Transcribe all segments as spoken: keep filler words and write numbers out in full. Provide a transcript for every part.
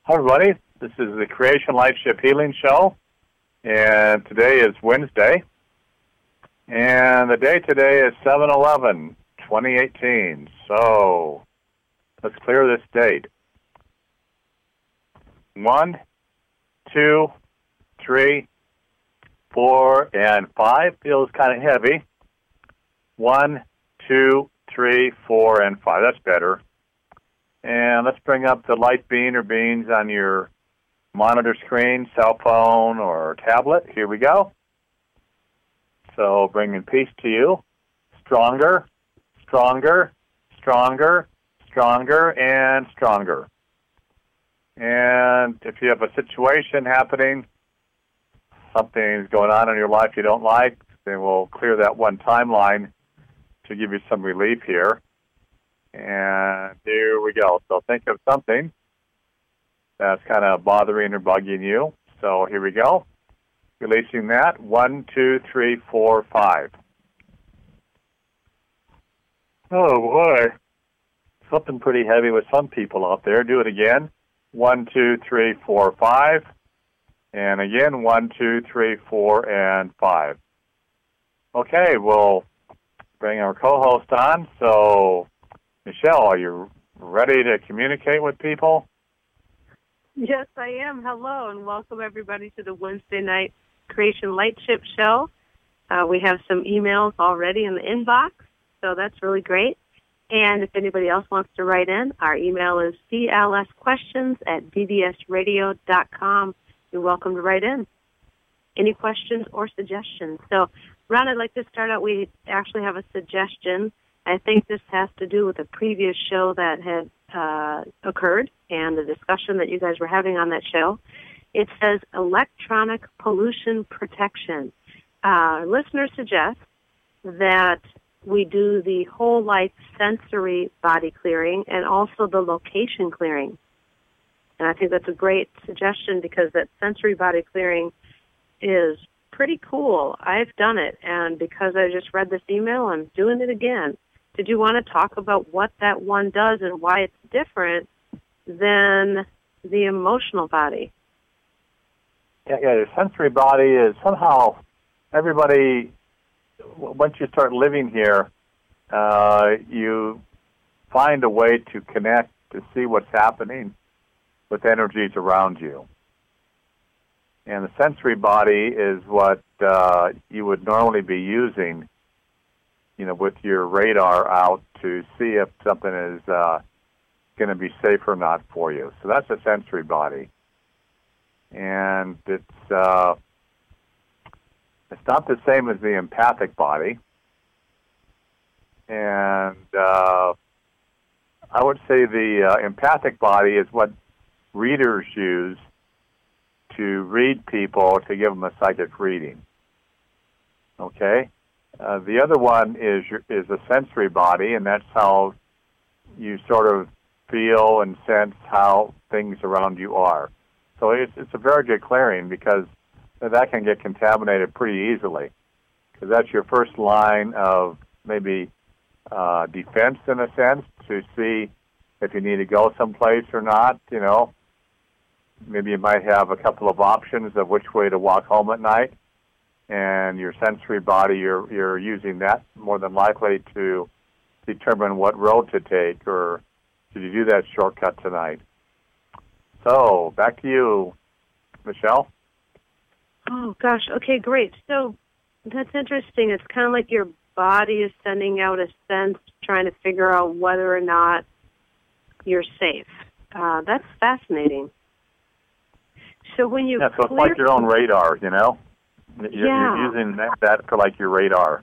Hi, everybody. This is the Creation Lightship Healing Show, and today is Wednesday, and the day today is seven eleven twenty eighteen. So let's clear this date. One, two, three, four, and five feels kind of heavy. One, two, three, four, and five. That's better. And let's bring up the light bean or beans on your monitor screen, cell phone, or tablet. Here we go. So bringing peace to you. Stronger, stronger, stronger, stronger, and stronger. And if you have a situation happening, something's going on in your life you don't like, then we'll clear that one timeline to give you some relief here. And here we go. So think of something that's kind of bothering or bugging you. So here we go. Releasing that. One, two, three, four, five. Oh, boy. Something pretty heavy with some people out there. Do it again. One, two, three, four, five. And again, one, two, three, four, and five. Okay, we'll bring our co-host on. So, Michelle, are you ready to communicate with people? Yes, I am. Hello, and welcome everybody to the Wednesday night Creation Lightship Show. Uh, we have some emails already in the inbox, so that's really great. And if anybody else wants to write in, our email is c l s questions at b b s radio dot com. You're welcome to write in. Any questions or suggestions? So, Ron, I'd like to start out. We actually have a suggestion. I think this has to do with a previous show that had uh, occurred and the discussion that you guys were having on that show. It says electronic pollution protection. Uh, listeners suggest that we do the whole life sensory body clearing and also the location clearing. And I think that's a great suggestion because that sensory body clearing is pretty cool. I've done it, and because I just read this email, I'm doing it again. Did you want to talk about what that one does and why it's different than the emotional body? Yeah, yeah, the sensory body is somehow everybody, once you start living here, uh, you find a way to connect, to see what's happening with energies around you. And the sensory body is what uh, you would normally be using, you know, with your radar out to see if something is uh, going to be safe or not for you. So that's a sensory body. And it's uh, it's not the same as the empathic body. And uh, I would say the uh, empathic body is what readers use to read people to give them a psychic reading. Okay? Uh, the other one is your, is a sensory body, and that's how you sort of feel and sense how things around you are. So it's, it's a very good clearing because that can get contaminated pretty easily because that's your first line of maybe uh, defense in a sense to see if you need to go someplace or not, you know. Maybe you might have a couple of options of which way to walk home at night. And your sensory body, you're you're using that more than likely to determine what road to take, or did you do that shortcut tonight? So, back to you, Michelle. Oh, gosh. Okay, great. So, that's interesting. It's kind of like your body is sending out a sense, trying to figure out whether or not you're safe. Uh, that's fascinating. So, when you Yeah, so it's clear- like your own radar, you know? You're, yeah. you're using that, that for like your radar.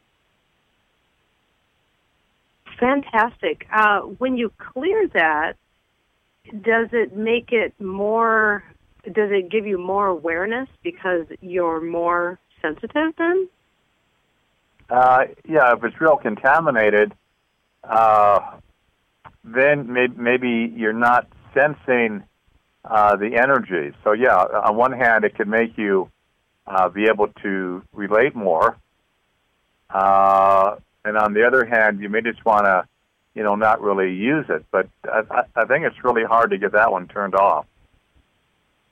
Fantastic. Uh, when you clear that, does it make it more, does it give you more awareness because you're more sensitive then? Uh, yeah, if it's real contaminated, uh, then may- maybe you're not sensing uh, the energy. So, yeah, on one hand, it could make you Uh, be able to relate more. Uh, and on the other hand, you may just want to, you know, not really use it. But I, I think it's really hard to get that one turned off.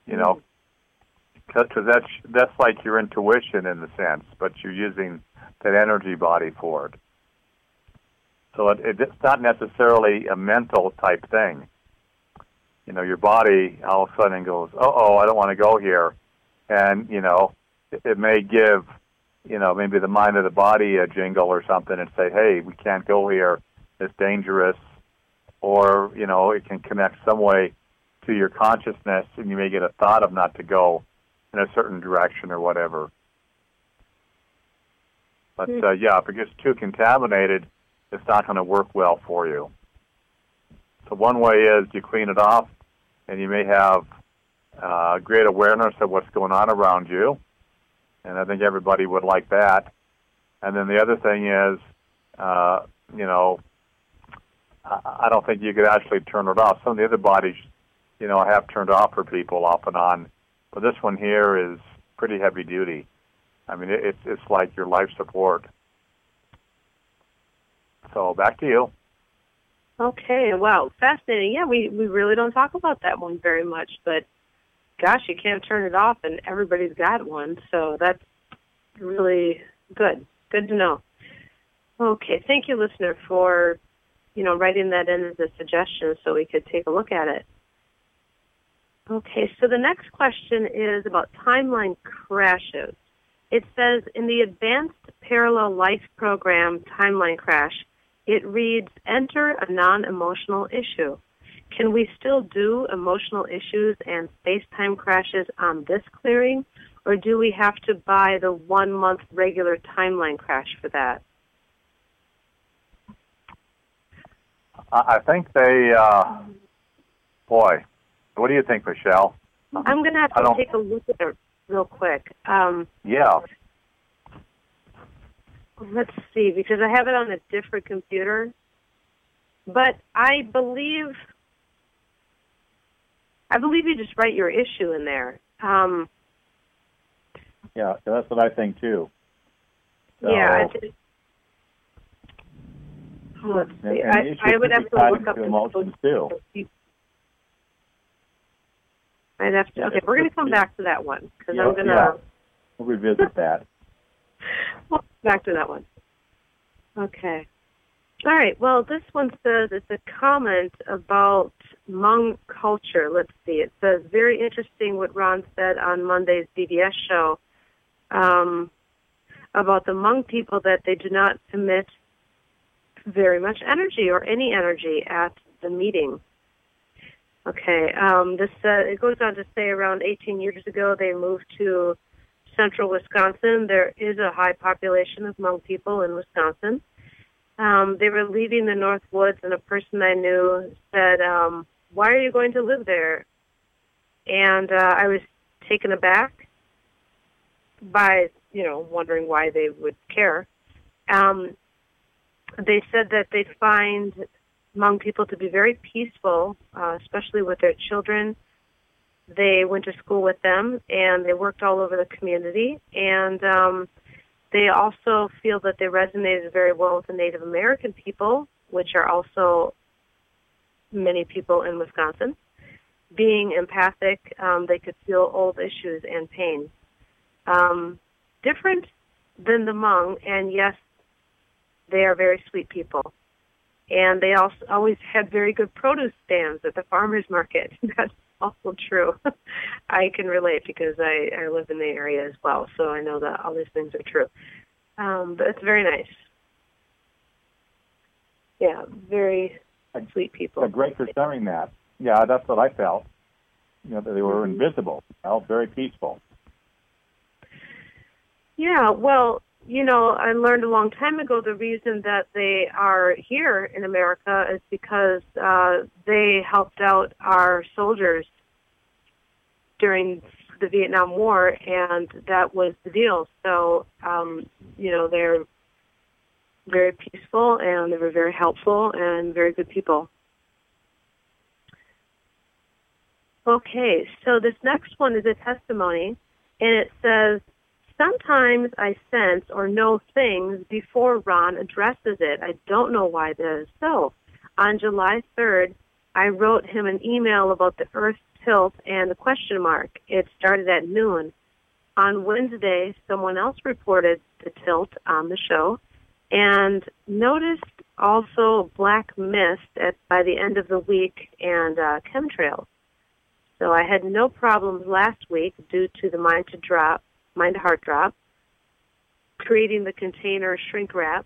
You know, because that's that's like your intuition in the sense, but you're using that energy body for it. So it, it, it's not necessarily a mental type thing. You know, your body all of a sudden goes, "Oh, oh, I don't want to go here," and you know, it, it may give, you know, maybe the mind of the body a jingle or something and say, "Hey, we can't go here. It's dangerous," or you know, it can connect some way to your consciousness, and you may get a thought of not to go in a certain direction or whatever. But uh, yeah, if it gets too contaminated, it's not going to work well for you. So one way is you clean it off, and you may have uh, great awareness of what's going on around you, and I think everybody would like that. And then the other thing is, uh, you know, I don't think you could actually turn it off. Some of the other bodies, you know, have turned off for people off and on, but this one here is pretty heavy duty. I mean, it, it's it's like your life support. So back to you. Okay, wow, fascinating. Yeah, we, we really don't talk about that one very much, but gosh, you can't turn it off, and everybody's got one, so that's really good. Good to know. Okay, thank you, listener, for, you know, writing that in as a suggestion so we could take a look at it. Okay, so the next question is about timeline crashes. It says, in the Advanced Parallel Life Program timeline crash, it reads, enter a non-emotional issue. Can we still do emotional issues and space-time crashes on this clearing, or do we have to buy the one-month regular timeline crash for that? I think they, uh, boy, what do you think, Michelle? I'm going to have to take a look at it real quick. Um, yeah. Let's see, because I have it on a different computer. But I believe, I believe you just write your issue in there. Um, yeah, that's what I think too. So, yeah. I think, let's see. And, and I, I would have to look up the emotions too. I'd have to. Okay, we're going to come back to that one because yeah, I'm going to. Yeah. We'll revisit that. We'll come back to that one. Okay. All right. Well, this one says it's a comment about Hmong culture. Let's see. It says, very interesting what Ron said on Monday's B B S show um, about the Hmong people, that they do not emit very much energy or any energy at the meeting. Okay. Um, this uh, it goes on to say around eighteen years ago they moved to central Wisconsin. There is a high population of Hmong people in Wisconsin. Um, they were leaving the North Woods, and a person I knew said, um, why are you going to live there? And uh, I was taken aback by, you know, wondering why they would care. Um, they said that they find Hmong people to be very peaceful, uh, especially with their children. They went to school with them, and they worked all over the community. And um, they also feel that they resonated very well with the Native American people, which are also many people in Wisconsin. Being empathic, um, they could feel old issues and pain. Um, different than the Hmong, and yes, they are very sweet people. And they also always had very good produce stands at the farmers market. That's also true. I can relate because I, I live in the area as well, so I know that all these things are true. Um, but it's very nice. Yeah, very sweet people. Great for sharing that. Yeah, that's what I felt. You know, that they were mm-hmm. invisible, you know, very peaceful. Yeah, well, you know, I learned a long time ago the reason that they are here in America is because uh, they helped out our soldiers during the Vietnam War, and that was the deal. So, um, you know, they're very peaceful, and they were very helpful and very good people. Okay, so this next one is a testimony, and it says, sometimes I sense or know things before Ron addresses it. I don't know why that is so. On July third, I wrote him an email about the Earth's tilt and the question mark. It started at noon. On Wednesday, someone else reported the tilt on the show and noticed also black mist at, by the end of the week and uh, chemtrails. So I had no problems last week due to the mind to drop, mind to heart drop, creating the container shrink wrap.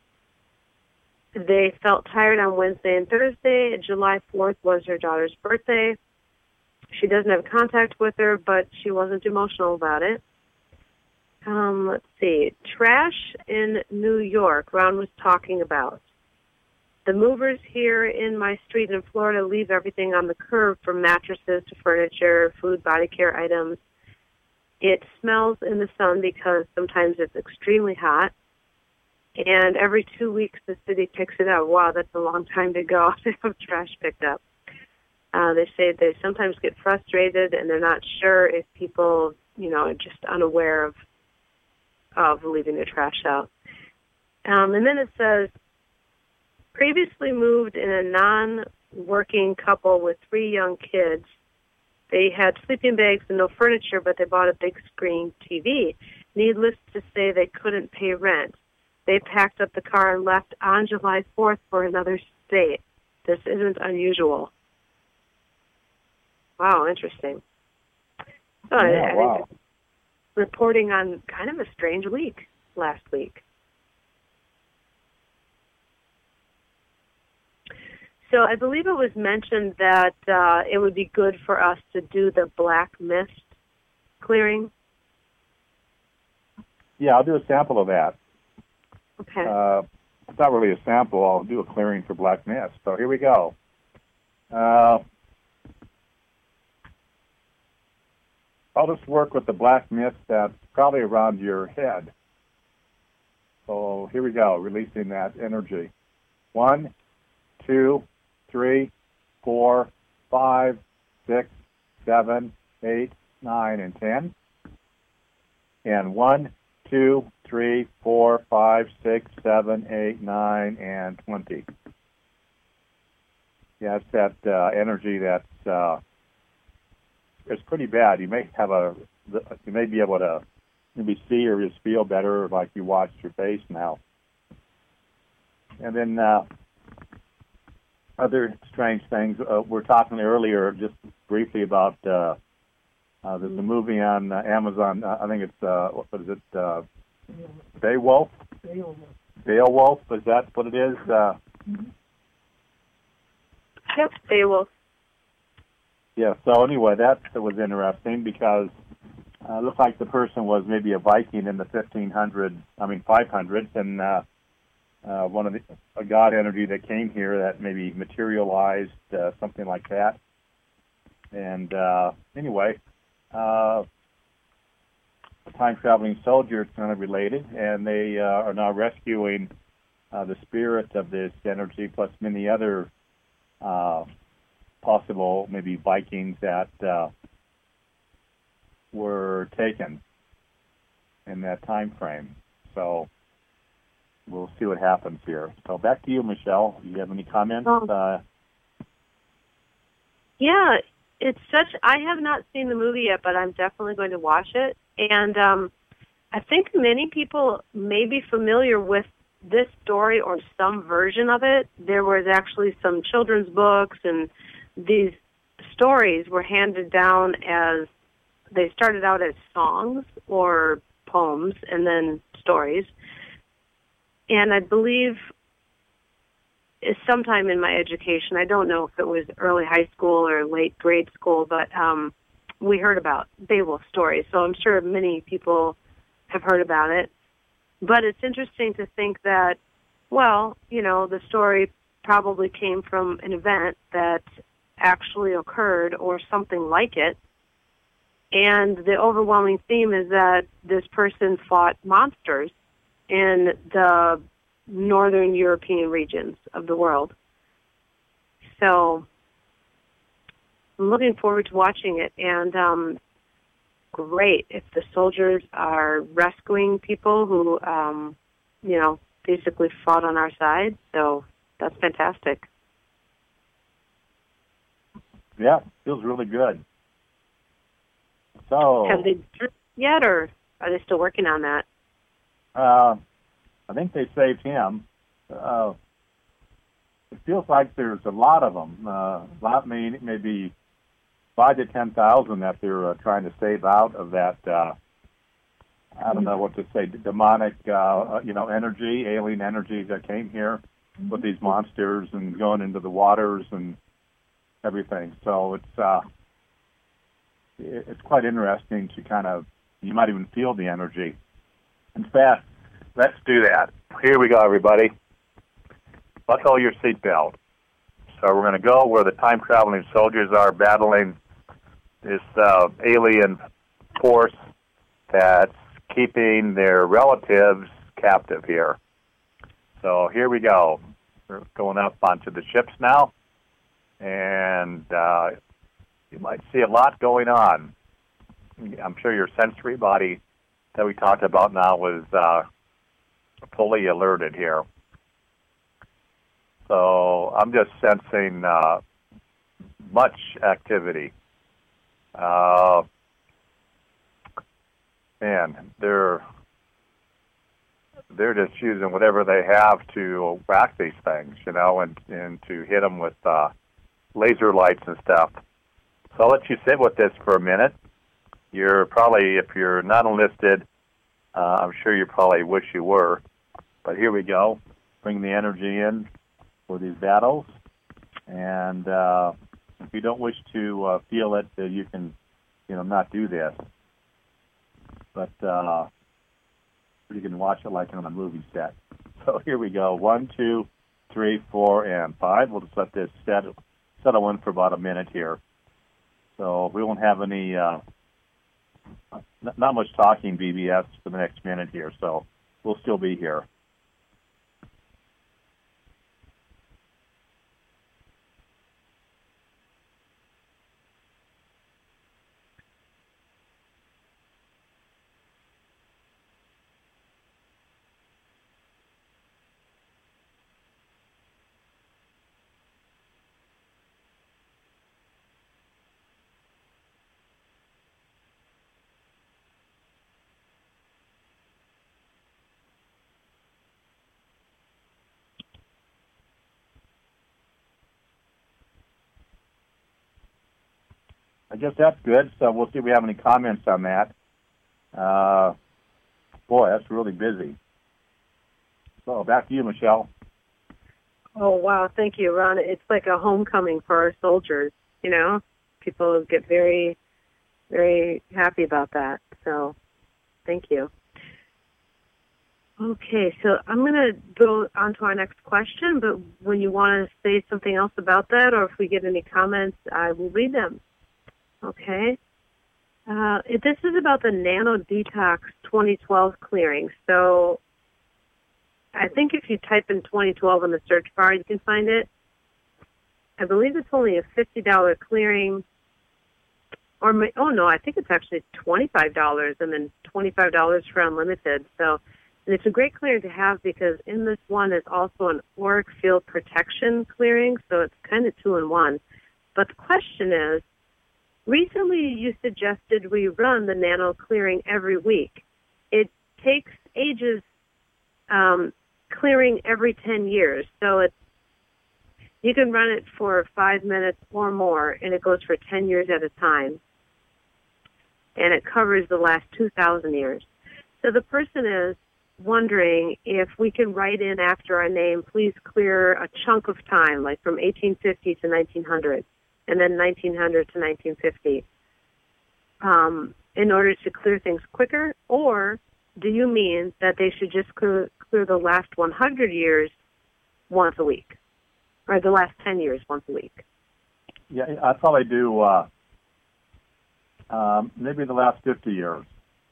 They felt tired on Wednesday and Thursday. July fourth was her daughter's birthday. She doesn't have contact with her, but she wasn't emotional about it. Um, let's see. Trash in New York, Ron was talking about. The movers here in my street in Florida leave everything on the curb, from mattresses to furniture, food, body care items. It smells in the sun because sometimes it's extremely hot. And every two weeks the city picks it up. Wow, that's a long time to go to have trash picked up. Uh, they say they sometimes get frustrated and they're not sure if people, you know, are just unaware of of leaving their trash out. Um, and then it says, previously moved in a non-working couple with three young kids. They had sleeping bags and no furniture, but they bought a big screen T V. Needless to say, they couldn't pay rent. They packed up the car and left on July fourth for another state. This isn't unusual. Wow, interesting. So Yeah, I, I wow. think reporting on kind of a strange week last week. So I believe it was mentioned that uh, it would be good for us to do the black mist clearing. Yeah, I'll do a sample of that. Okay. Uh, it's not really a sample. I'll do a clearing for black mist. So here we go. Uh, I'll just work with the black mist that's probably around your head. So here we go, releasing that energy. One, two, three, four, five, six, seven, eight, nine, and ten. And one, two, three, four, five, six, seven, eight, nine, and twenty. Yeah, it's that uh, energy that's uh, it's pretty bad. You may have a, you may be able to maybe see or just feel better, like you watched your face now. And then uh, other strange things. Uh, we're talking earlier just briefly about uh, uh, there's a movie on uh, Amazon. Uh, I think it's uh, what is it? Uh, Beowulf. Beowulf. Beowulf. Is that what it is? Uh, Yep, Beowulf. Yeah, so anyway, that was interesting because uh, it looked like the person was maybe a Viking in the fifteen hundreds, I mean five hundreds, and uh, uh, one of the, a god energy that came here that maybe materialized, uh, something like that. And uh, anyway, uh, a time-traveling soldier, it's kind of related, and they uh, are now rescuing uh, the spirit of this energy, plus many other uh, possible maybe Vikings that uh, were taken in that time frame. So we'll see what happens here. So back to you, Michelle. Do you have any comments? Um, uh, yeah, it's such. I have not seen the movie yet, but I'm definitely going to watch it. And um, I think many people may be familiar with this story or some version of it. There was actually some children's books, and these stories were handed down as, they started out as songs or poems and then stories. And I believe sometime in my education, I don't know if it was early high school or late grade school, but um, we heard about Beowulf stories. So I'm sure many people have heard about it. But it's interesting to think that, well, you know, the story probably came from an event that actually occurred or something like it. And the overwhelming theme is that this person fought monsters in the northern European regions of the world. So I'm looking forward to watching it. And um, great if the soldiers are rescuing people who, um, you know, basically fought on our side. So that's fantastic. Yeah, feels really good. So, have they dripped yet, or are they still working on that? Uh, I think they saved him. Uh, it feels like there's a lot of them. Uh, a lot, may, maybe five to ten thousand that they're uh, trying to save out of that. Uh, I don't know what to say. Demonic, uh, you know, energy, alien energy that came here with these monsters and going into the waters and everything. So it's uh, it, it's quite interesting to kind of, you might even feel the energy. In fact, let's do that. Here we go, everybody. Buckle your seatbelt. So we're going to go where the time-traveling soldiers are battling this uh, alien force that's keeping their relatives captive here. So here we go. We're going up onto the ships now, and uh, you might see a lot going on. I'm sure your sensory body that we talked about now is uh, fully alerted here. So I'm just sensing uh, much activity. Uh, man, they're they're just using whatever they have to whack these things, you know, and, and to hit them with uh, laser lights and stuff. So I'll let you sit with this for a minute. You're probably, if you're not enlisted, uh, I'm sure you probably wish you were. But here we go. Bring the energy in for these battles. And uh, if you don't wish to uh, feel it, uh, you can, you know, not do this. But uh, you can watch it like on a movie set. So here we go. One, two, three, four, and five. We'll just let this settle, settle in for about a minute here. So we won't have any... Uh, Not much talking B B S for the next minute here, so we'll still be here. I guess that's good. So we'll see if we have any comments on that. Uh, boy, that's really busy. So back to you, Michelle. Oh, wow. Thank you, Ron. It's like a homecoming for our soldiers, you know. People get very, very happy about that. So thank you. Okay, so I'm going to go on to our next question, but when you want to say something else about that, or if we get any comments, I will read them. Okay. Uh, this is about the Nano Detox twenty twelve clearing. So I think if you type in twenty twelve in the search bar, you can find it. I believe it's only a fifty dollars clearing. Or, oh, no, I think it's actually twenty-five dollars and then twenty-five dollars for unlimited. So, and it's a great clearing to have because in this one is also an auric field protection clearing, so it's kind of two in one. But the question is, recently you suggested we run the nano clearing every week. It takes ages um, clearing every ten years, so it's, you can run it for five minutes or more, and it goes for ten years at a time. And it covers the last two thousand years. So the person is wondering if we can write in after our name, please clear a chunk of time, like from eighteen fifty to nineteen hundred, and then nineteen hundred to nineteen fifty, um, in order to clear things quicker? Or do you mean that they should just clear, clear the last one hundred years once a week, or the last ten years once a week? Yeah, I probably do uh, um, maybe the last fifty years.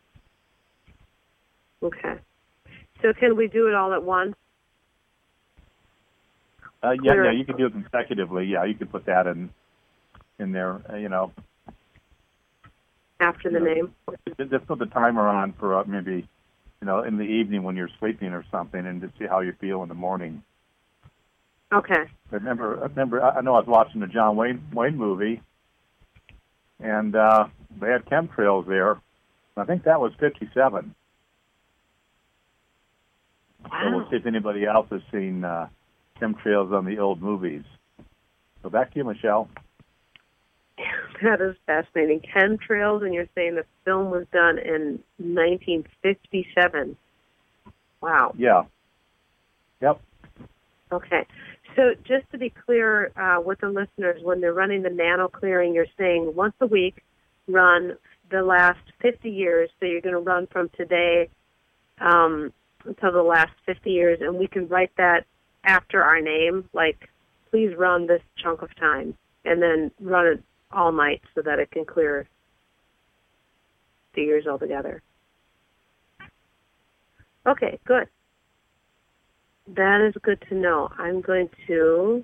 Okay. So can we do it all at once? Uh, yeah, yeah, you can do it consecutively. Yeah, you could put that in in there, uh, you know. After the you know, name? Just put the timer on for uh, maybe, you know, in the evening when you're sleeping or something, and to see how you feel in the morning. Okay. I remember, I remember, I know I was watching the John Wayne Wayne movie, and uh, they had chemtrails there. I think that was fifty-seven. Wow. So we'll see if anybody else has seen uh, chemtrails on the old movies. So back to you, Michelle. That is fascinating. Chemtrails, and you're saying the film was done in nineteen fifty-seven. Wow. Yeah. Yep. Okay. So just to be clear uh, with the listeners, when they're running the nano clearing, you're saying once a week, run the last fifty years. So you're going to run from today um, until the last fifty years, and we can write that after our name, like, please run this chunk of time, and then run it all night so that it can clear the years altogether. Okay, good. That is good to know. I'm going to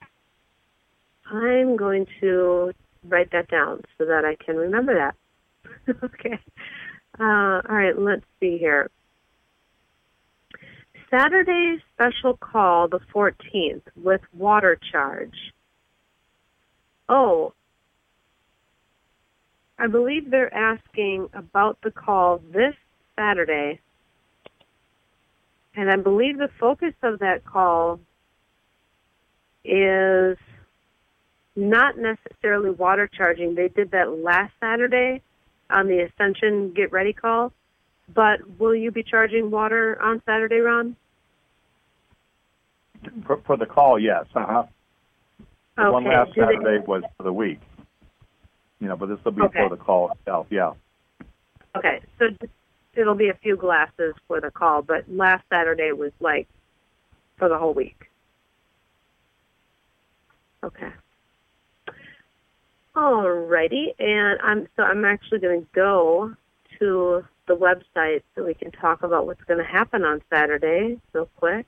I'm going to write that down so that I can remember that. Okay. Uh, all right, let's see here. Saturday's special call, the fourteenth, with water charge. Oh, I believe they're asking about the call this Saturday. And I believe the focus of that call is not necessarily water charging. They did that last Saturday on the Ascension Get Ready call. But will you be charging water on Saturday, Ron? For, for the call, yes. Uh-huh. The Okay. one last Do Saturday they... was for the week. You know, but this will be Okay. for the call itself, yeah. Okay, so it'll be a few glasses for the call, but last Saturday was like for the whole week. Okay. Alrighty, and I'm so I'm actually going to go to the website so we can talk about what's going to happen on Saturday real quick.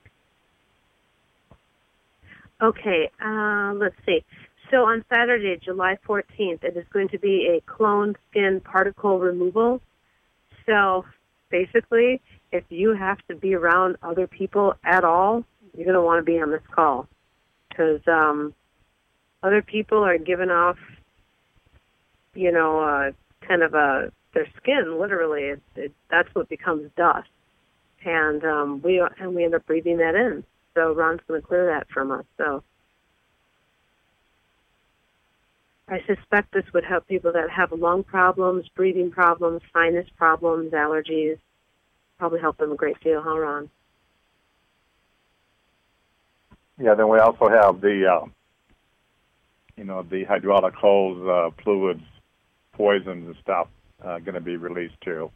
Okay, uh, let's see. So on Saturday, July fourteenth, it is going to be a clone skin particle removal. So basically, if you have to be around other people at all, you're going to want to be on this call because um, other people are giving off, you know, uh, kind of a their skin. Literally, it, it, that's what becomes dust, and um, we and we end up breathing that in. So Ron's going to clear that from us. So I suspect this would help people that have lung problems, breathing problems, sinus problems, allergies. Probably help them a great deal, huh, Ron? Yeah, then we also have the, uh, you know, the hydraulic hose, uh, fluids, poisons and stuff uh, going to be released too.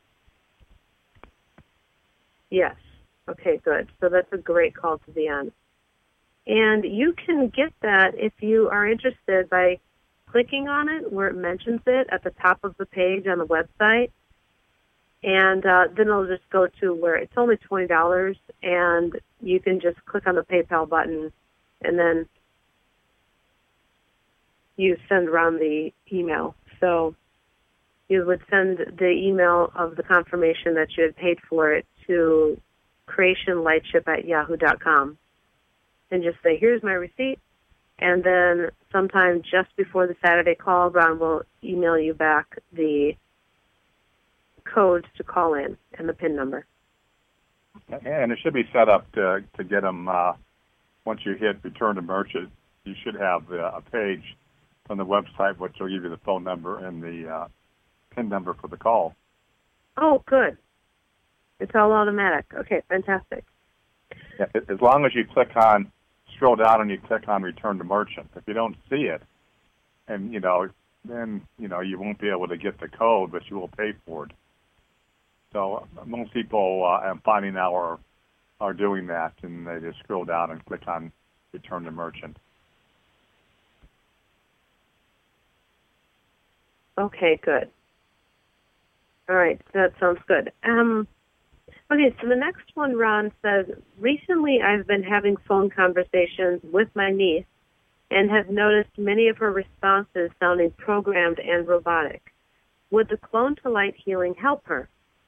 Yes. Okay, good. So that's a great call to be on. And you can get that if you are interested by clicking on it where it mentions it at the top of the page on the website. And uh, then it'll just go to where it's only twenty dollars, and you can just click on the PayPal button, and then you send around the email. So you would send the email of the confirmation that you had paid for it to creationlightship at yahoo dot com, and just say, here's my receipt. And then sometime just before the Saturday call, Ron will email you back the codes to call in and the PIN number. And it should be set up to, to get them, uh, once you hit return to merchant, you should have uh, a page on the website which will give you the phone number and the uh, PIN number for the call. Oh, good. It's all automatic. Okay, fantastic. Yeah, as long as you click on, scroll down and you click on return to merchant. If you don't see it, and, you know, then, you know, you won't be able to get the code, but you will pay for it. So most people, uh, I'm finding now, are, are doing that, and they just scroll down and click on return to merchant. Okay, good. All right, that sounds good. Um, okay, so the next one, Ron says, recently I've been having phone conversations with my niece and have noticed many of her responses sounding programmed and robotic. Would the Clone to Light healing help her?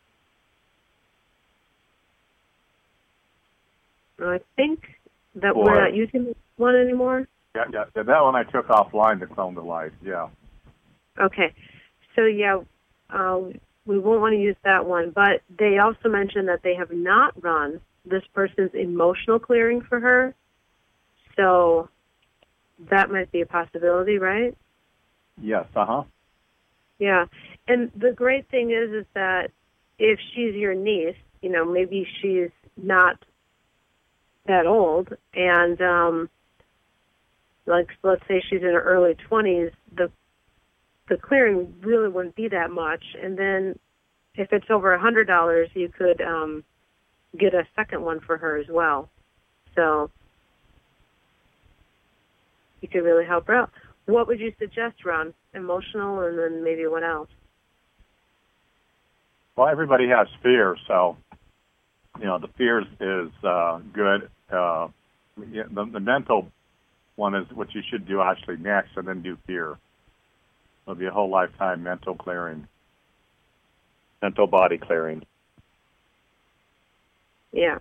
I think that Boy. we're not using one anymore. Yeah, yeah, yeah, that one I took offline, the Clone to Light, yeah. Okay. So, yeah, uh, we won't want to use that one. But they also mentioned that they have not run this person's emotional clearing for her. So that might be a possibility, right? Yes, uh-huh. Yeah. And the great thing is, is that if she's your niece, you know, maybe she's not that old, and um, like, let's say she's in her early twenties, the the clearing really wouldn't be that much. And then if it's over a hundred dollars, you could um, get a second one for her as well. So you could really help her out. What would you suggest, Ron? Emotional, and then maybe what else? Well, everybody has fear, so, you know, the fears is uh, good. Uh, yeah, the, the mental one is what you should do actually next, and then do fear. It'll be a whole lifetime mental clearing, mental body clearing. Yeah.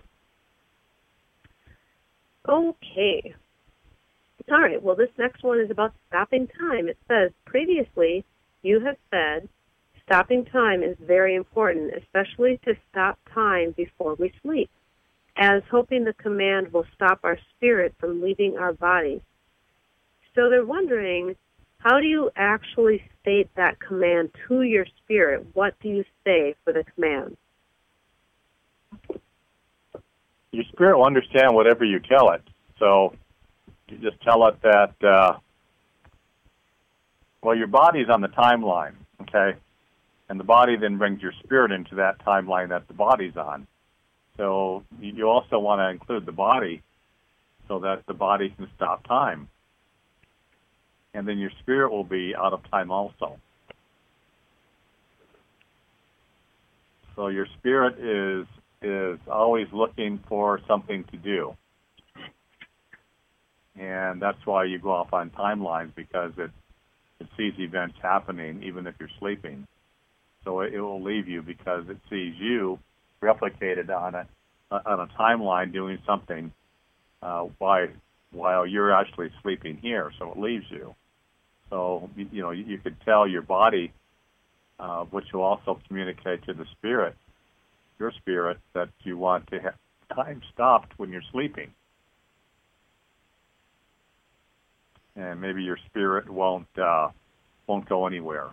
Okay. All right. Well, this next one is about stopping time. It says, previously, you have said stopping time is very important, especially to stop time before we sleep, as hoping the command will stop our spirit from leaving our body. So they're wondering, how do you actually state that command to your spirit? What do you say for the command? Your spirit will understand whatever you tell it. So you just tell it that, uh, well, your body's on the timeline, okay? And the body then brings your spirit into that timeline that the body's on. So you also want to include the body so that the body can stop time. And then your spirit will be out of time also. So your spirit is is always looking for something to do. And that's why you go off on timelines, because it, it sees events happening even if you're sleeping. So it, it will leave you because it sees you replicated on a, on a timeline doing something uh, while, while you're actually sleeping here. So it leaves you. So, you, you know, you, you could tell your body, uh, which will also communicate to the spirit, your spirit, that you want to have time stopped when you're sleeping. And maybe your spirit won't uh, won't go anywhere.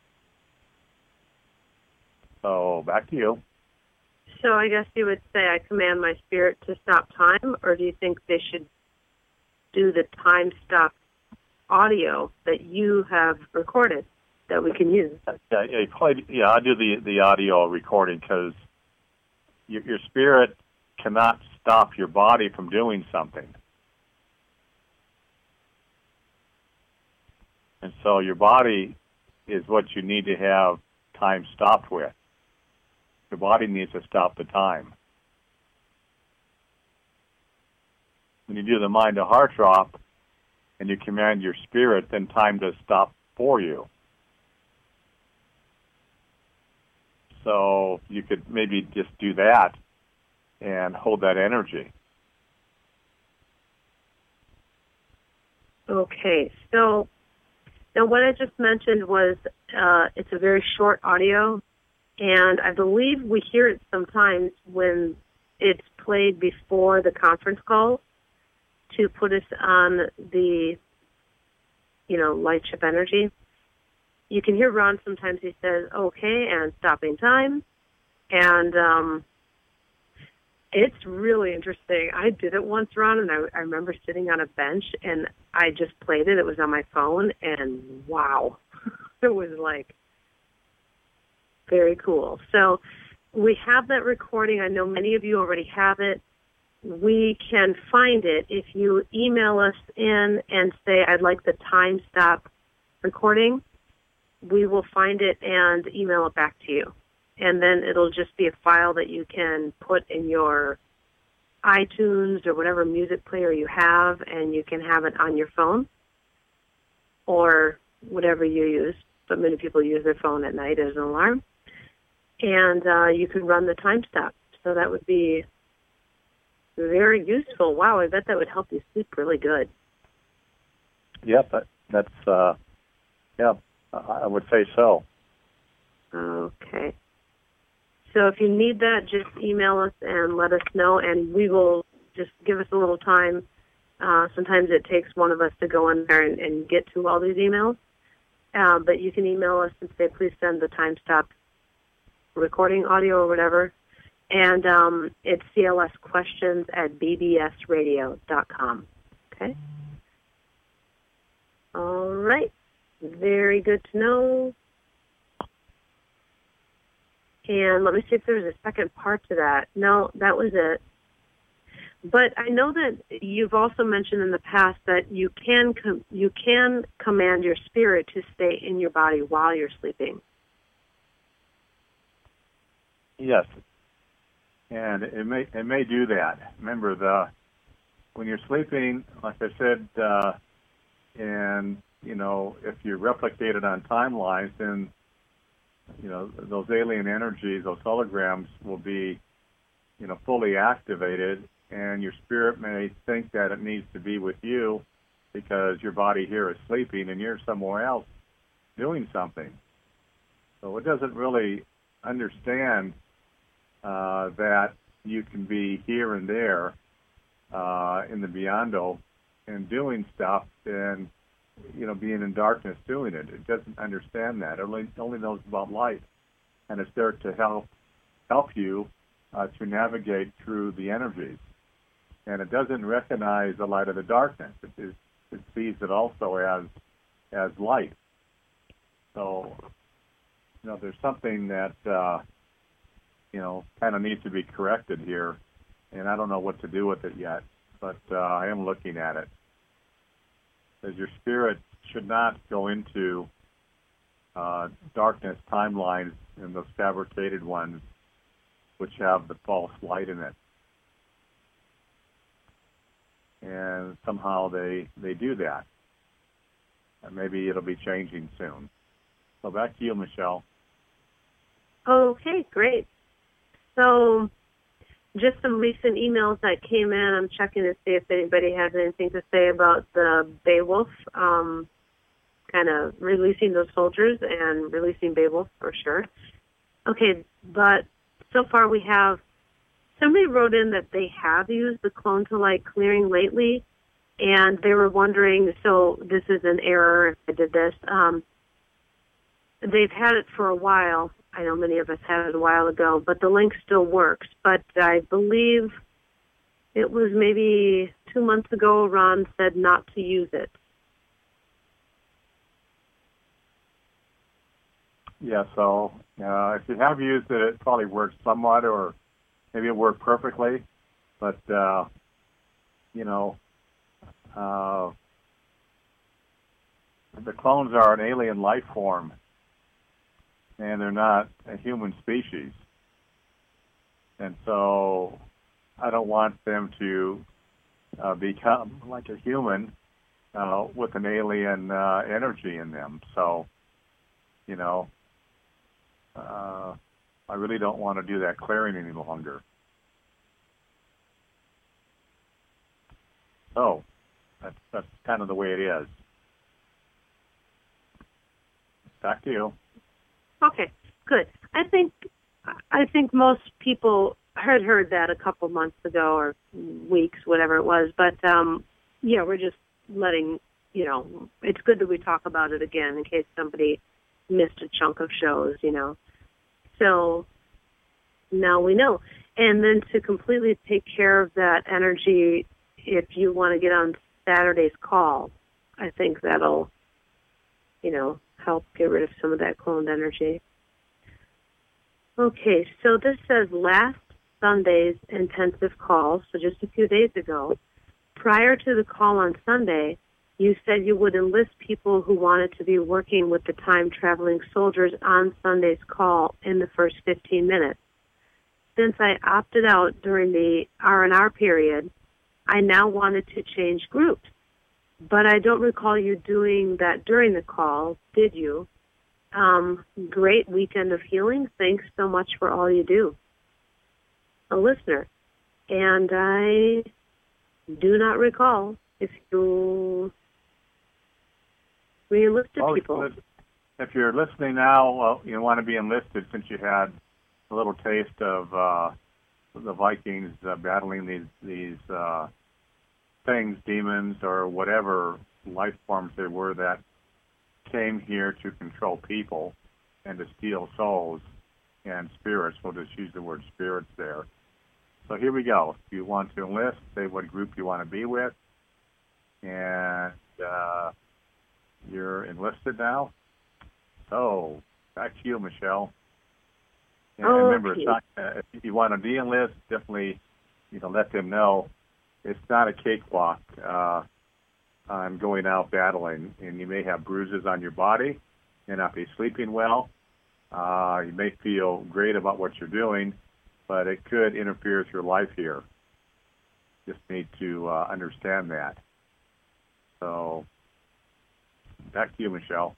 So back to you. So I guess you would say, I command my spirit to stop time, or do you think they should do the time stop audio that you have recorded that we can use? Yeah, yeah, probably, yeah I do the, the audio recording, because your, your spirit cannot stop your body from doing something. And so your body is what you need to have time stopped with. Your body needs to stop the time. When you do the mind to heart drop and you command your spirit, then time does stop for you. So you could maybe just do that and hold that energy. Okay, so now what I just mentioned was uh, it's a very short audio, and I believe we hear it sometimes when it's played before the conference call to put us on the, you know, Lightship Energy. You can hear Ron sometimes, he says, okay, and stopping time. And um, it's really interesting. I did it once, Ron, and I, I remember sitting on a bench, and I just played it. It was on my phone, and wow. It was, like, very cool. So we have that recording. I know many of you already have it. We can find it if you email us in and say, I'd like the time stop recording. We will find it and email it back to you. And then it'll just be a file that you can put in your iTunes or whatever music player you have, and you can have it on your phone or whatever you use. But many people use their phone at night as an alarm. And uh, you can run the time stop. So that would be very useful. Wow, I bet that would help you sleep really good. Yep, that, that's, uh, yeah. I would say so. Okay. So if you need that, just email us and let us know, and we will just give us a little time. Uh, sometimes it takes one of us to go in there and, and get to all these emails. Uh, but you can email us and say, please send the time stop recording audio or whatever. And um, it's C L S questions at b b s radio dot com. Okay? All right. Very good to know. And let me see if there's a second part to that. No, that was it. But I know that you've also mentioned in the past that you can com- you can command your spirit to stay in your body while you're sleeping. Yes, and it may it may do that. Remember, the when you're sleeping, like I said, uh, and you know, if you replicate it on timelines, then you know those alien energies, those holograms, will be you know fully activated. And your spirit may think that it needs to be with you because your body here is sleeping and you're somewhere else doing something. So it doesn't really understand uh, that you can be here and there uh, in the beyond and doing stuff and, you know, being in darkness doing it. It doesn't understand that. It only, only knows about light. And it's there to help, help you uh, to navigate through the energies. And it doesn't recognize the light of the darkness. It, is, it sees it also as as light. So, you know, there's something that, uh, you know, kind of needs to be corrected here. And I don't know what to do with it yet, but uh, I am looking at it. Because your spirit should not go into uh, darkness timelines and those fabricated ones which have the false light in it. And somehow they, they do that. And maybe it'll be changing soon. So back to you, Michelle. Okay, great. So just some recent emails that came in. I'm checking to see if anybody has anything to say about the Beowulf, um, kind of releasing those soldiers and releasing Beowulf for sure. Okay, but so far we have somebody wrote in that they have used the clone to light clearing lately, and they were wondering, so this is an error if I did this. Um, they've had it for a while. I know many of us had it a while ago, but the link still works. But I believe it was maybe two months ago Ron said not to use it. Yeah, so uh, if you have used it, it probably works somewhat, or maybe it worked perfectly, but, uh, you know, uh, the clones are an alien life form, and they're not a human species. And so I don't want them to uh, become like a human uh, with an alien uh, energy in them. So, you know, uh, I really don't want to do that clearing any longer. So that's, that's kind of the way it is. Back to you. Okay, good. I think I think most people had heard that a couple months ago or weeks, whatever it was. But um, yeah, we're just letting you know. It's good that we talk about it again in case somebody missed a chunk of shows, you know. So now we know. And then to completely take care of that energy, if you want to get on Saturday's call, I think that'll, you know, help get rid of some of that cloned energy. Okay, so this says last Sunday's intensive call, so just a few days ago, prior to the call on Sunday, you said you would enlist people who wanted to be working with the time-traveling soldiers on Sunday's call in the first fifteen minutes. Since I opted out during the R and R period, I now wanted to change groups. But I don't recall you doing that during the call, did you? Um, great weekend of healing. Thanks so much for all you do. A listener. And I do not recall if you re-enlisted well, people. Let's, if you're listening now, well, you want to be enlisted since you had a little taste of uh, the Vikings uh, battling these these uh, things, demons, or whatever life forms they were that came here to control people and to steal souls and spirits. We'll just use the word spirits there. So here we go. If you want to enlist, say what group you want to be with, and uh, you're enlisted now. So back to you, Michelle. And oh, remember, okay. it's not, uh, if you want to de-enlist, definitely, you know, let them know it's not a cakewalk uh, on going out battling, and you may have bruises on your body, you may not be sleeping well, uh, you may feel great about what you're doing, but it could interfere with your life here. Just need to uh, understand that. So, back to you, Michelle.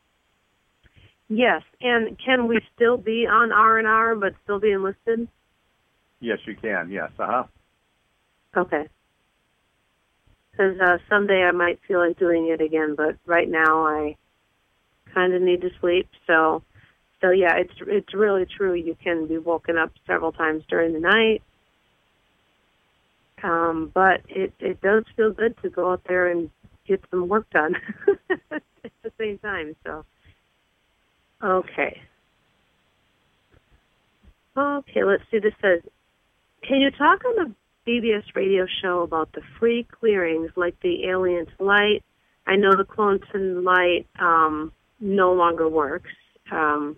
Yes, and can we still be on R and R but still be enlisted? Yes, you can. Yes, uh-huh. Okay. Because uh, someday I might feel like doing it again, but right now I kind of need to sleep. So, so yeah, it's it's really true. You can be woken up several times during the night, um, but it it does feel good to go out there and get some work done at the same time. So, okay, okay. Let's see. This says, can you talk on the B B S radio show about the free clearings like the Aliens Light? I know the Clonson Light um, no longer works. Um,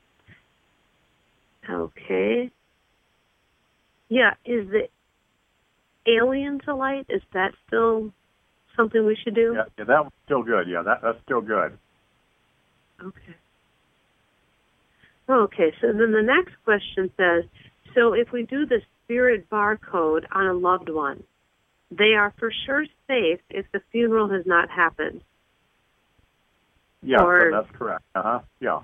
okay. Yeah, is the Aliens Light, is that still something we should do? Yeah, yeah, that's still good. Yeah, that, that's still good. Okay. Okay, so then the next question says, so if we do the spirit barcode on a loved one, they are for sure safe if the funeral has not happened. Yeah, or, that's correct. Uh-huh, yeah.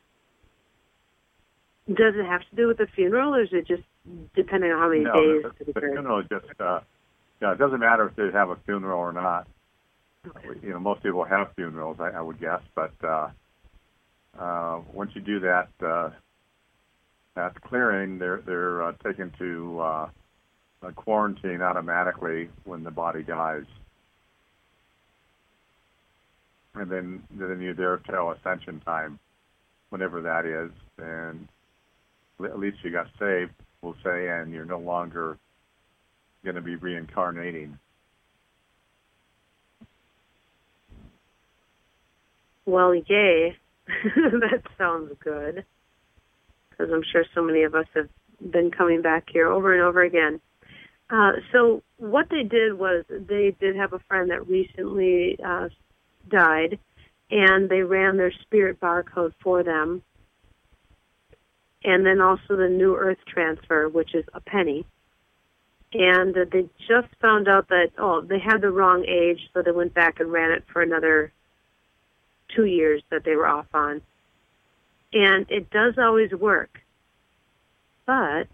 Does it have to do with the funeral, or is it just depending on how many no, days? the, to the funeral is just, uh, yeah, it doesn't matter if they have a funeral or not. Okay. You know, most people have funerals, I, I would guess, but uh, uh, once you do that, uh, that clearing, they're they're uh, taken to uh, a quarantine automatically when the body dies, and then then you're there till ascension time, whenever that is, and at least you got saved, we'll say, and you're no longer going to be reincarnating. Well, yay. That sounds good. Because I'm sure so many of us have been coming back here over and over again. Uh, so what they did was they did have a friend that recently uh, died, and they ran their spirit barcode for them, and then also the New Earth transfer, which is a penny. And uh, they just found out that, oh, they had the wrong age, so they went back and ran it for another two years that they were off on. And it does always work. But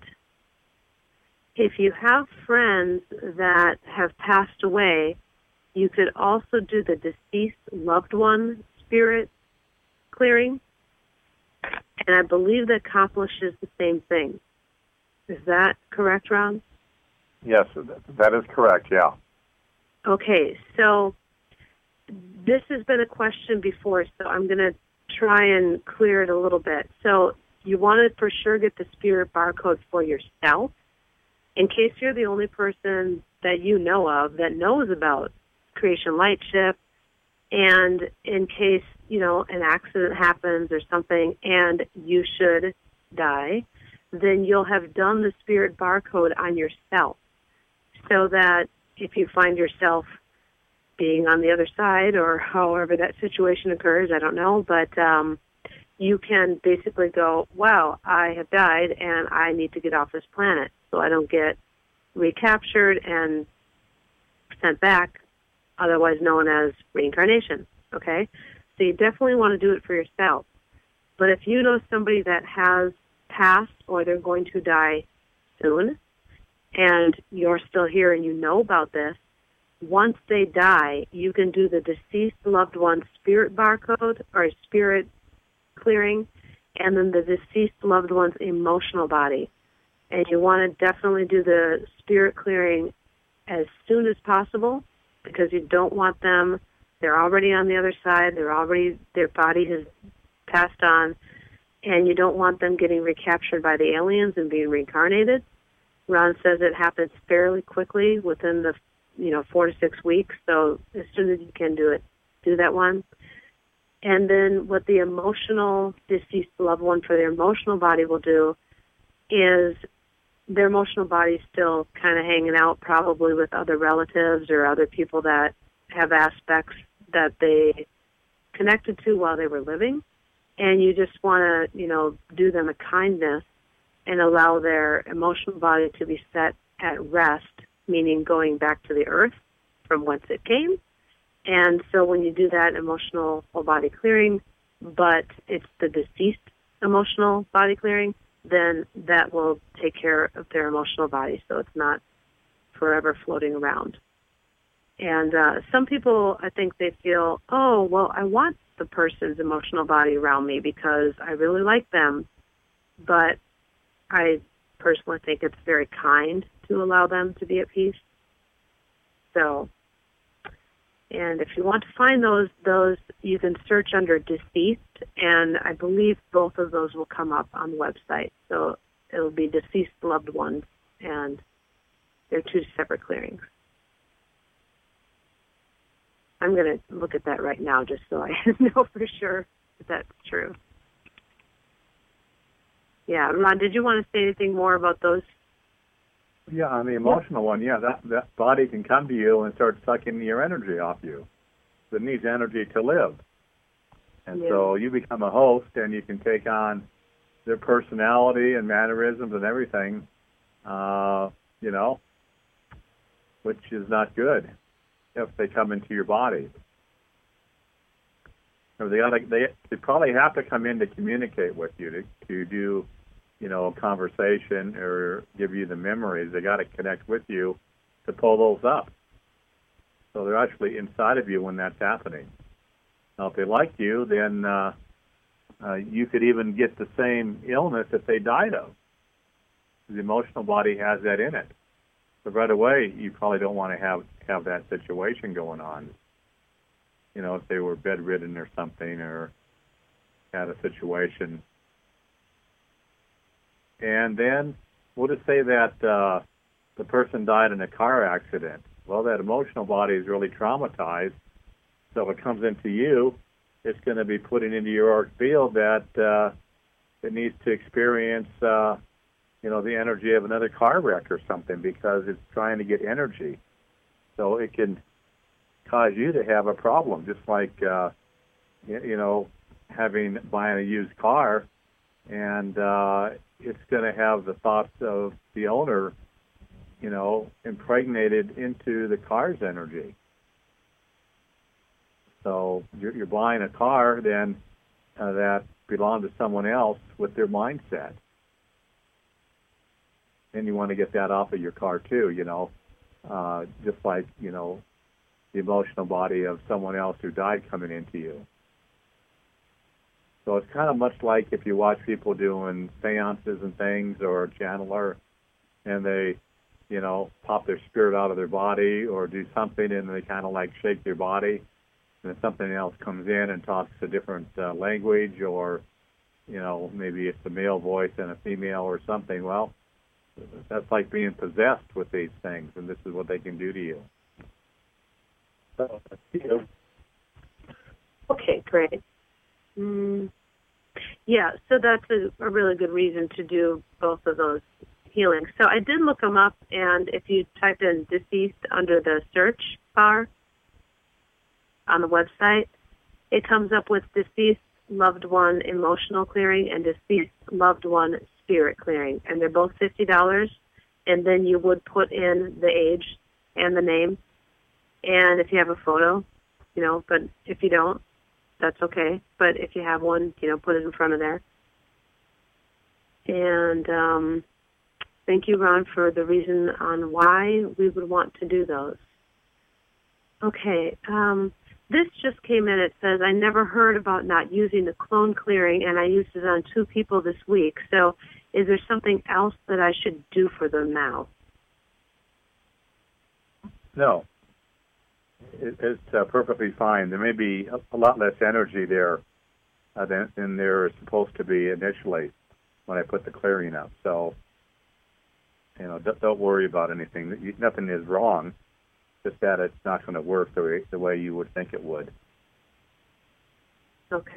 if you have friends that have passed away, you could also do the deceased loved one spirit clearing. And I believe that accomplishes the same thing. Is that correct, Ron? Yes, that is correct, yeah. Okay, so this has been a question before, so I'm going to try and clear it a little bit. So you want to for sure get the spirit barcode for yourself, in case you're the only person that you know of that knows about Creation Lightship, and in case, you know, an accident happens or something and you should die, then you'll have done the spirit barcode on yourself, so that if you find yourself being on the other side or however that situation occurs, I don't know, but um, you can basically go, wow, I have died and I need to get off this planet so I don't get recaptured and sent back, otherwise known as reincarnation, okay? So you definitely want to do it for yourself. But if you know somebody that has passed or they're going to die soon, and you're still here and you know about this, once they die, you can do the deceased loved one spirit barcode or spirit clearing, and then the deceased loved one's emotional body. And you want to definitely do the spirit clearing as soon as possible, because you don't want them, they're already on the other side, they're already, their body has passed on, and you don't want them getting recaptured by the aliens and being reincarnated. Ron says it happens fairly quickly within the, you know, four to six weeks, so as soon as you can do it, do that one. And then what the emotional deceased loved one for their emotional body will do is their emotional body is still kind of hanging out probably with other relatives or other people that have aspects that they connected to while they were living. And you just want to, you know, do them a kindness and allow their emotional body to be set at rest, meaning going back to the earth from whence it came. And so when you do that emotional whole body clearing, but it's the deceased emotional body clearing, then that will take care of their emotional body, so it's not forever floating around. And uh, some people, I think they feel, oh, well, I want the person's emotional body around me because I really like them, but I personally think it's very kind to allow them to be at peace. So, and if you want to find those, those you can search under deceased, and I believe both of those will come up on the website. So it'll be deceased loved ones, and they're two separate clearings. I'm going to look at that right now just so I know for sure if that's true. Yeah, Ron, did you want to say anything more about those? Yeah, on the emotional one, yeah, that, that body can come to you and start sucking your energy off you. It needs energy to live. And yeah. So you become a host, and you can take on their personality and mannerisms and everything, uh, you know, which is not good if they come into your body. Or they gotta, they they probably have to come in to communicate with you, to, to do, you know, a conversation or give you the memories. They got to connect with you to pull those up. So they're actually inside of you when that's happening. Now, if they like you, then uh, uh, you could even get the same illness that they died of. The emotional body has that in it. So right away, you probably don't want to have, have that situation going on. You know, if they were bedridden or something, or had a situation. And then we'll just say that uh, the person died in a car accident. Well, that emotional body is really traumatized. So if it comes into you, it's going to be putting into your auric field that uh, it needs to experience, uh, you know, the energy of another car wreck or something, because it's trying to get energy. So it can cause you to have a problem, just like, uh, you know, having buying a used car, and uh, it's going to have the thoughts of the owner, you know, impregnated into the car's energy. So you're, you're buying a car then uh, that belonged to someone else with their mindset. And you want to get that off of your car too, you know, uh, just like, you know, the emotional body of someone else who died coming into you. So it's kind of much like if you watch people doing seances and things, or a channeler, and they, you know, pop their spirit out of their body or do something, and they kind of like shake their body, and then something else comes in and talks a different uh, language, or, you know, maybe it's a male voice and a female or something. Well, that's like being possessed with these things, and this is what they can do to you. So, you. Okay, great. Mm, yeah, so that's a, a really good reason to do both of those healings. So I did look them up, and if you type in deceased under the search bar on the website, it comes up with deceased loved one emotional clearing and deceased loved one spirit clearing, and they're both fifty dollars, and then you would put in the age and the name, and if you have a photo, you know, but if you don't, that's okay. But if you have one, you know, put it in front of there. And um, thank you, Ron, for the reason on why we would want to do those. Okay. Um, this just came in. It says, I never heard about not using the clone clearing, and I used it on two people this week. So is there something else that I should do for them now? No. It, it's uh, perfectly fine. There may be a, a lot less energy there uh, than, than there is supposed to be initially when I put the clearing up. So, you know, don't, don't worry about anything. Nothing is wrong. Just that it's not going to work the way, the way you would think it would. Okay.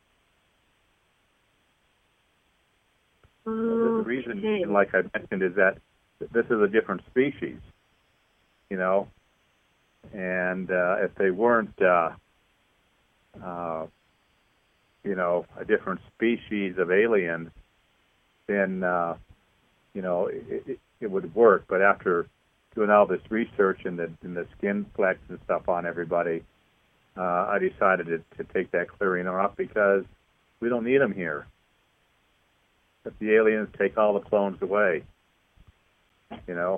The, the reason, Okay. like I mentioned, is that this is a different species, you know, and uh, if they weren't, uh, uh, you know, a different species of alien, then, uh, you know, it, it, it would work. But after doing all this research in the in the skin flecks and stuff on everybody, uh, I decided to, to take that clearing off because we don't need them here. If the aliens take all the clones away, you know.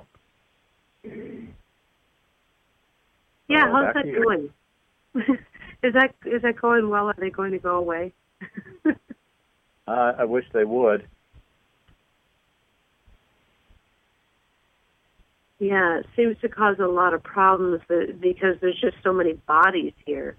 Yeah, so how's that you. going? is that is that going well? Are they going to go away? uh, I wish they would. Yeah, it seems to cause a lot of problems because there's just so many bodies here.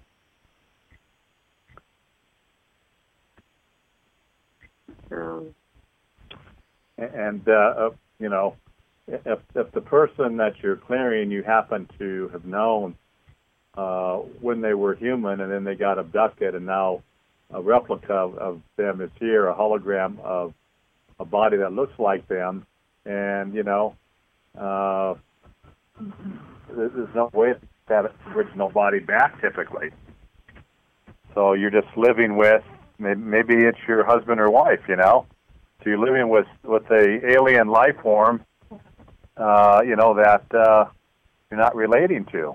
So. And, uh, you know, if, if the person that you're clearing you happen to have known uh, when they were human and then they got abducted and now a replica of, of them is here, a hologram of a body that looks like them, and, you know, Uh, there's no way to get that original body back typically. So you're just living with, maybe it's your husband or wife, you know. So you're living with, with a alien life form, uh, you know, that uh, you're not relating to.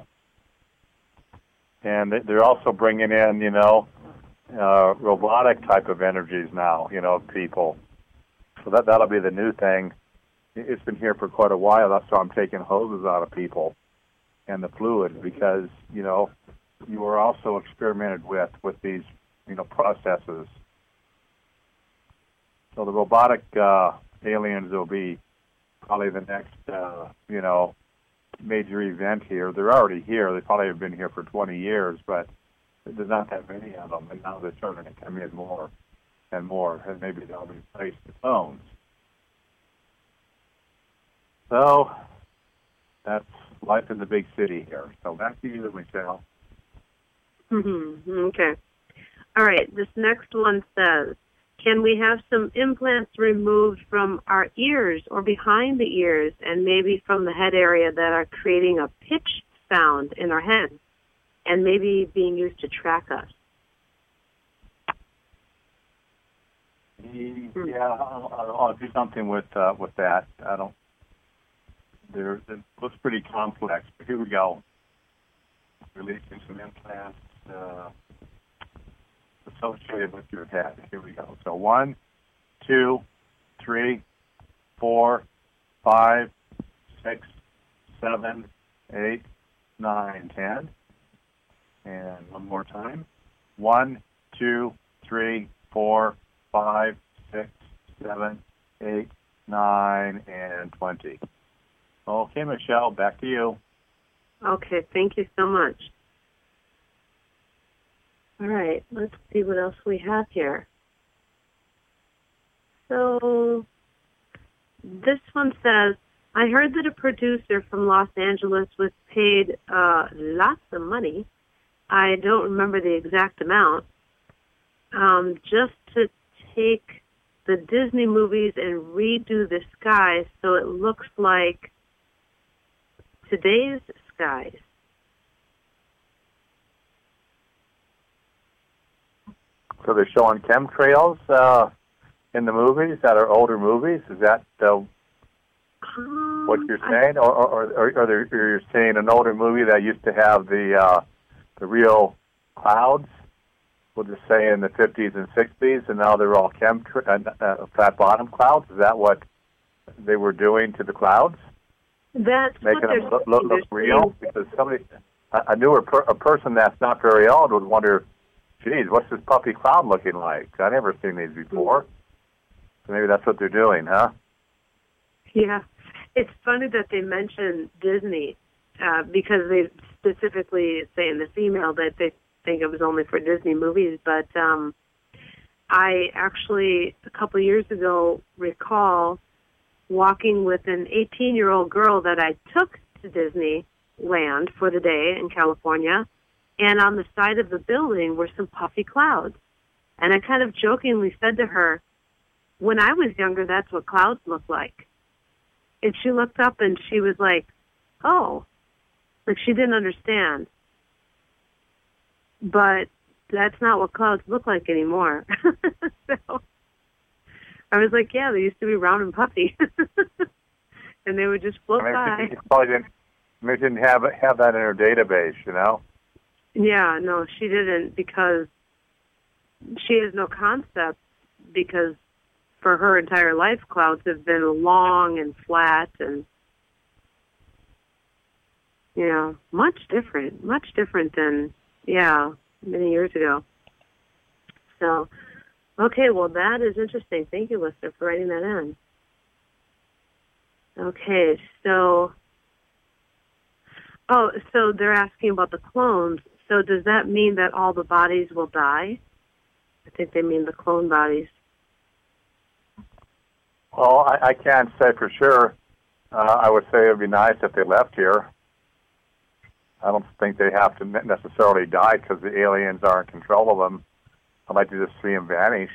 And they're also bringing in, you know, uh, robotic type of energies now, you know, people. So that, that'll be the new thing. It's been here for quite a while. That's why I'm taking hoses out of people and the fluid because, you know, you were also experimented with with these, you know, processes. So the robotic uh, aliens will be probably the next, uh, you know, major event here. They're already here. They probably have been here for twenty years, but there's not that many of them, and now they're starting to come in more and more, and maybe they'll replace the phones. So that's life in the big city here. So back to you, Michelle. Mm-hmm. Okay. All right. This next one says, can we have some implants removed from our ears or behind the ears and maybe from the head area that are creating a pitch sound in our head and maybe being used to track us? Yeah, I'll, I'll, I'll do something with uh, with that. I don't. There, it looks pretty complex. But here we go. Releasing some implants uh, associated with your head. Here we go. So one, two, three, four, five, six, seven, eight, nine, ten. And one more time. One, two, three, four, five, six, seven, eight, nine, and twenty. Okay, Michelle, back to you. Okay, thank you so much. All right, let's see what else we have here. So this one says, I heard that a producer from Los Angeles was paid uh, lots of money. I don't remember the exact amount. Um, just to take the Disney movies and redo the skies so it looks like today's skies. So they're showing chemtrails uh, in the movies that are older movies? Is that uh, um, what you're saying? Or, or, or, or are you're saying an older movie that used to have the uh, the real clouds? We'll just say in the fifties and sixties, and now they're all chemtra- uh, uh, flat bottom clouds? Is that what they were doing to the clouds? That's Making what them they're look, look, look they're real? saying. Because somebody, a, a newer per, a person that's not very old would wonder, geez, what's this puffy cloud looking like? I've never seen these before. So maybe that's what they're doing, huh? Yeah. It's funny that they mention Disney uh, because they specifically say in this email that they think it was only for Disney movies. But um, I actually, a couple of years ago, recall walking with an eighteen-year-old girl that I took to Disneyland for the day in California, and on the side of the building were some puffy clouds. And I kind of jokingly said to her, when I was younger, that's what clouds looked like. And she looked up and she was like, oh, like she didn't understand. But that's not what clouds look like anymore. So I was like, yeah, they used to be round and puffy. And they would just float I mean, by. She probably didn't, maybe didn't have, have that in her database, you know? Yeah, no, she didn't because she has no concept because for her entire life, clouds have been long and flat and, you know, much different, much different than, yeah, many years ago. So, okay, well, that is interesting. Thank you, Lister, for writing that in. Okay, so, oh, so they're asking about the clones. So does that mean that all the bodies will die? I think they mean the clone bodies. Well, I, I can't say for sure. Uh, I would say it would be nice if they left here. I don't think they have to necessarily die because the aliens are in control of them. I'd like to just see them vanish.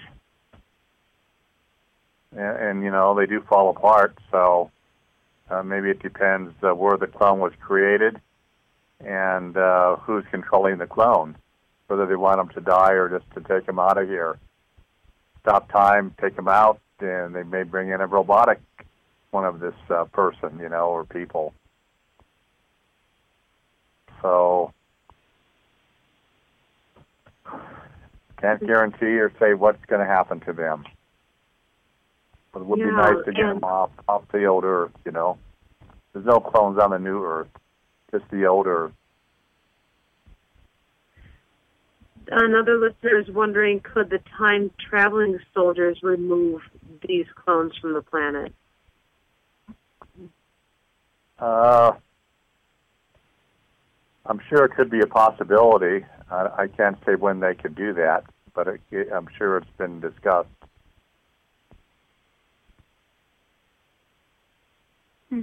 And, and you know, they do fall apart, so uh, maybe it depends uh, where the clone was created and uh, who's controlling the clone, whether they want them to die or just to take them out of here. Stop time, take them out, and they may bring in a robotic one of this uh, person, you know, or people. So, can't guarantee or say what's going to happen to them. But it would yeah, be nice to get them off, off the old Earth, you know. There's no clones on the new Earth, just the old Earth. Another listener is wondering, could the time-traveling soldiers remove these clones from the planet? Uh, I'm sure it could be a possibility. I, I can't say when they could do that, but it, it, I'm sure it's been discussed. Hmm.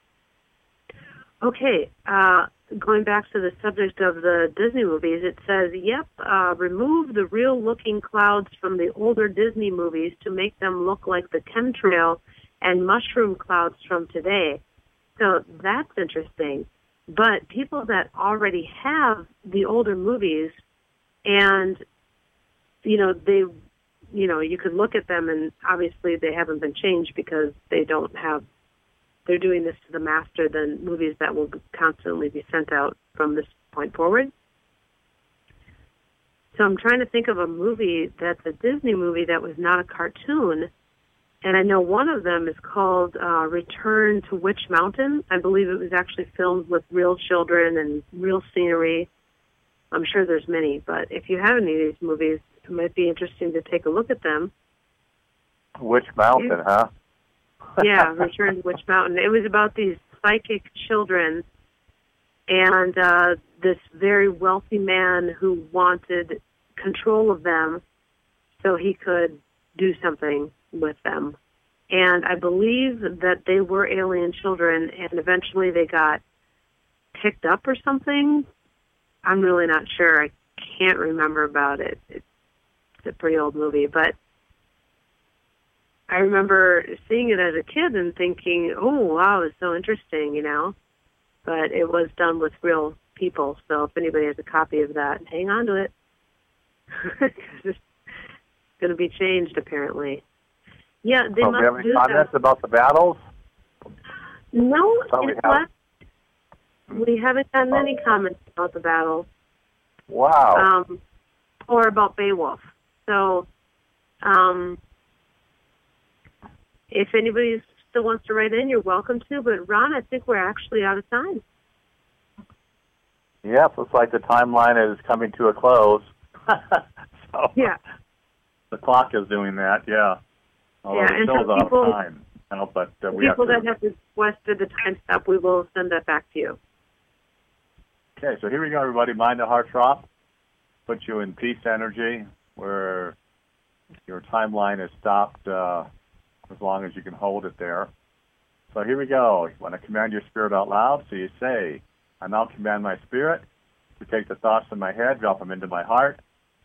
Okay, uh, going back to the subject of the Disney movies, it says, yep, uh, remove the real-looking clouds from the older Disney movies to make them look like the chemtrail and mushroom clouds from today. So that's interesting. But people that already have the older movies and, you know, they, you know, you could look at them and obviously they haven't been changed because they don't have, they're doing this to the master than movies that will constantly be sent out from this point forward. So I'm trying to think of a movie that's a Disney movie that was not a cartoon. And I know one of them is called uh, Return to Witch Mountain. I believe it was actually filmed with real children and real scenery. I'm sure there's many, but if you have any of these movies, it might be interesting to take a look at them. Witch Mountain, yeah. huh? Yeah, Return to Witch Mountain. It was about these psychic children and uh, this very wealthy man who wanted control of them so he could do something with them. And I believe that they were alien children, and eventually they got picked up or something. I'm really not sure. I can't remember about it. It's a pretty old movie, but I remember seeing it as a kid and thinking, oh, wow, it's so interesting, you know. But it was done with real people, so if anybody has a copy of that, hang on to it. It's going to be changed, apparently. Yeah, they so must do you have any do comments that. about the battles? No, So we it's have- not. We haven't gotten any comments about the battle. Wow. Um, or about Beowulf. So, um, if anybody still wants to write in, you're welcome to. But, Ron, I think we're actually out of time. Yep, looks like the timeline is coming to a close. so Yeah. The clock is doing that, yeah. Although Yeah, it and shows so out of people, time. You know, but uh, we have people to... that have requested the time stop, we will send that back to you. Okay, so here we go, everybody. Mind the heart drop. Put you in peace energy where your timeline is stopped uh, as long as you can hold it there. So here we go. You want to command your spirit out loud, so you say, I now command my spirit to take the thoughts in my head, drop them into my heart,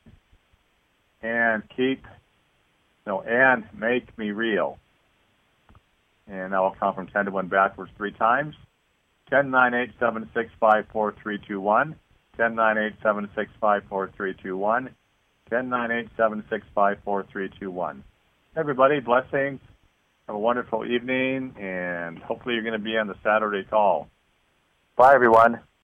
and keep, no, and make me real. And I will count from ten to one backwards three times. ten, nine, eight, seven, six, five, four, three, two, one. ten, nine, eight, seven, six, five, four, three, two, one. ten, nine, eight, seven, six, five, four, three, two, one. Everybody, blessings. Have a wonderful evening, and hopefully you're going to be on the Saturday call. Bye, everyone.